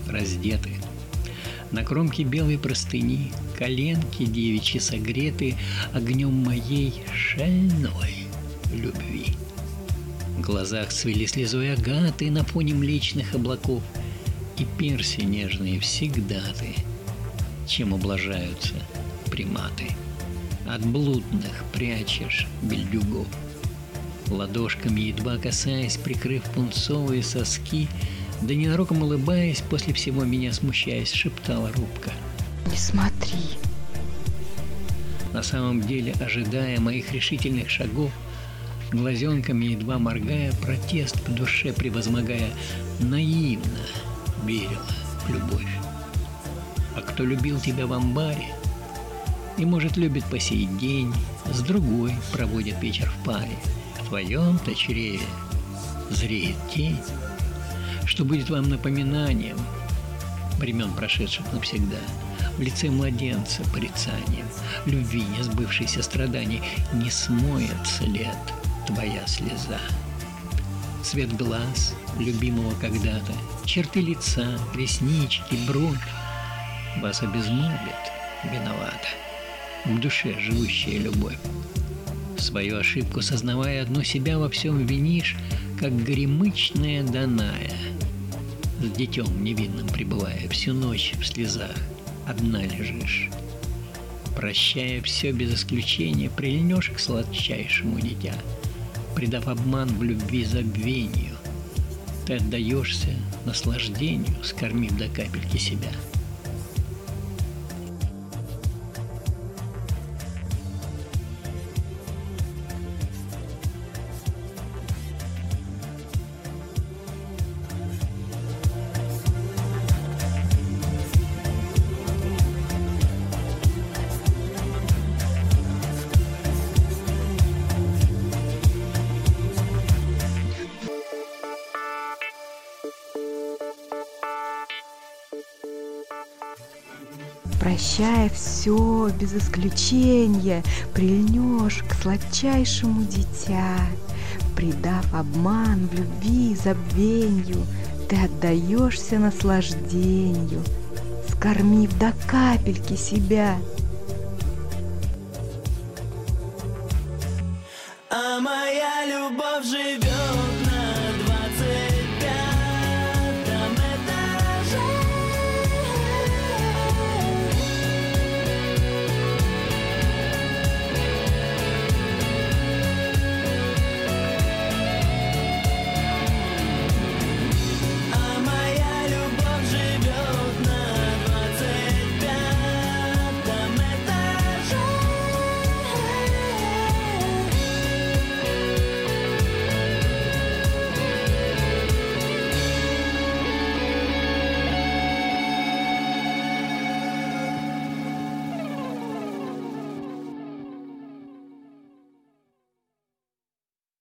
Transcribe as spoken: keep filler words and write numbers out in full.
раздеты. На кромке белой простыни коленки девичьи согреты огнем моей шальной любви. В глазах цвели слезой агаты на фоне млечных облаков, и перси нежные всегда ты, чем ублажаются приматы. От блудных прячешь бельдюгов. Ладошками, едва касаясь, прикрыв пунцовые соски, да ненароком улыбаясь, после всего меня смущаясь, шептала робко: «Не смотри». На самом деле, ожидая моих решительных шагов, глазенками едва моргая, протест в душе превозмогая, наивно верила в любовь. А кто любил тебя в амбаре и, может, любит по сей день, с другой проводит вечер в паре, в твоем-то чреве зреет тень, что будет вам напоминанием времен, прошедших навсегда, в лице младенца порицанием, любви несбывшейся страданий, не смоет след твоя слеза. Цвет глаз любимого когда-то, черты лица, реснички, бровь вас обезмолвит виновата в душе живущая любовь. Свою ошибку, сознавая одну себя, во всем винишь, как горемычная Даная, с детем невинным пребывая, всю ночь в слезах одна лежишь. Прощая все без исключения, прильнешь к сладчайшему дитя, предав обман в любви забвению, ты отдаешься наслаждению, скормив до капельки себя. Прощая все без исключения, прильнешь к сладчайшему дитя, предав обман в любви забвенью, ты отдаешься наслаждению, скормив до капельки себя. А моя любовь живет